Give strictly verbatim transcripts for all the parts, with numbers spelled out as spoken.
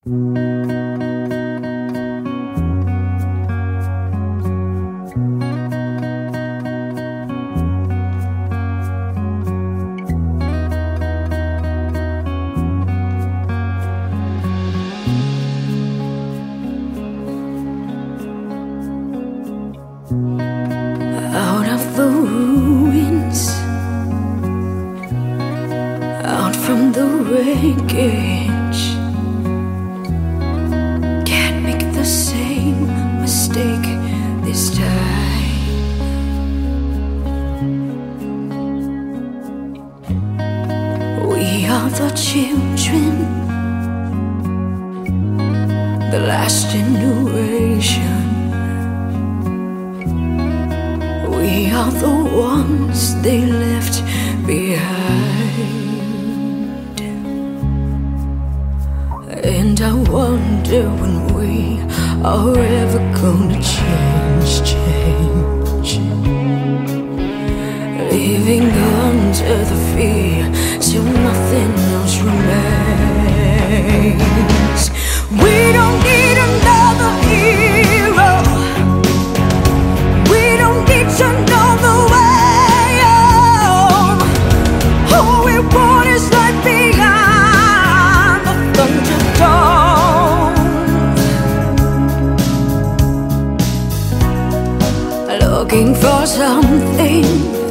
Out of the ruins, out from the wreckage, can't make the same mistake this time. We are the children, the last generation. We are the ones they left behind. And I wonder when we are ever gonna change, change. Living under the fear till nothing else remains. We don't need another hero. To know the way home. All we want is light behind the Thunderdome. Looking for something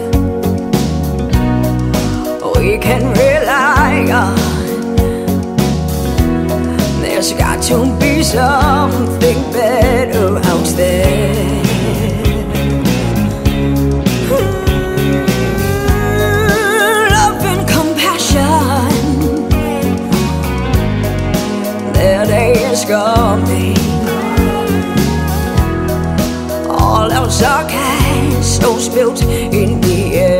we can rely on. There's got to be something better out there. Is coming. All else are castles built in the air.